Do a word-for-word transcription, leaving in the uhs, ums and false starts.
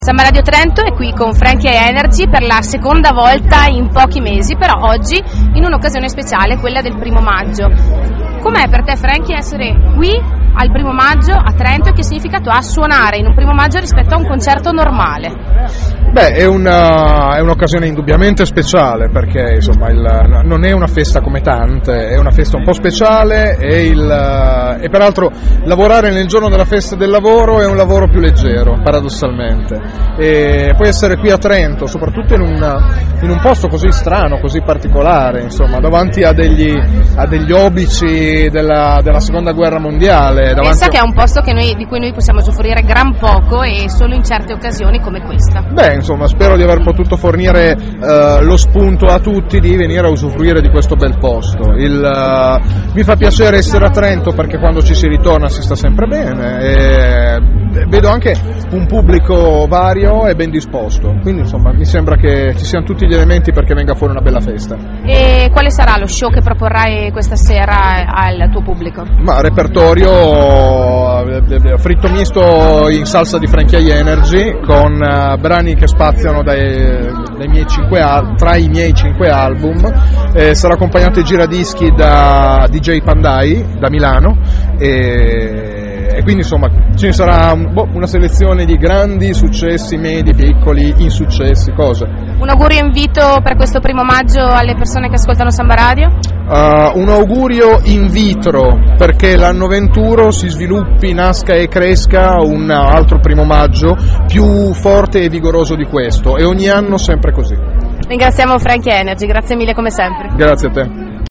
Samba Radio Trento è qui con Frankie Energy per la seconda volta in pochi mesi, però oggi in un'occasione speciale, quella del primo maggio. Com'è per te, Frankie, essere qui al primo maggio a Trento e che significato ha suonare in un primo maggio rispetto a un concerto normale? Beh, è, una, è un'occasione indubbiamente speciale perché insomma il, non è una festa come tante, è una festa un po' speciale e, il, e peraltro lavorare nel giorno della festa del lavoro è un lavoro più leggero, paradossalmente. E poi essere qui a Trento, soprattutto in, una, in un posto così strano, così particolare, insomma, davanti a degli, a degli obici della, della seconda guerra mondiale. Pensa che è un posto che noi, di cui noi possiamo usufruire gran poco e solo in certe occasioni come questa. Beh, insomma, spero di aver potuto fornire uh, lo spunto a tutti di venire a usufruire di questo bel posto. Il, uh, mi fa piacere essere a Trento perché quando ci si ritorna si sta sempre bene e vedo anche un pubblico vario e ben disposto, quindi insomma mi sembra che ci siano tutti gli elementi perché venga fuori una bella festa. E quale sarà lo show che proporrai questa sera al tuo pubblico? Ma repertorio fritto misto in salsa di Frankie Energy con uh, brani che spaziano dai, dai miei cinque al- tra i miei cinque album, eh, sarà accompagnato ai giradischi da D J Pandai da Milano e, e quindi insomma ci sarà un, boh, una selezione di grandi successi, medi, piccoli, insuccessi, cose. Un augurio invito per questo primo maggio alle persone che ascoltano Samba Radio? Uh, un augurio in vitro perché l'anno venturo si sviluppi, nasca e cresca un altro primo maggio più forte e vigoroso di questo e ogni anno sempre così. Ringraziamo Frankie Energy, grazie mille come sempre. Grazie a te.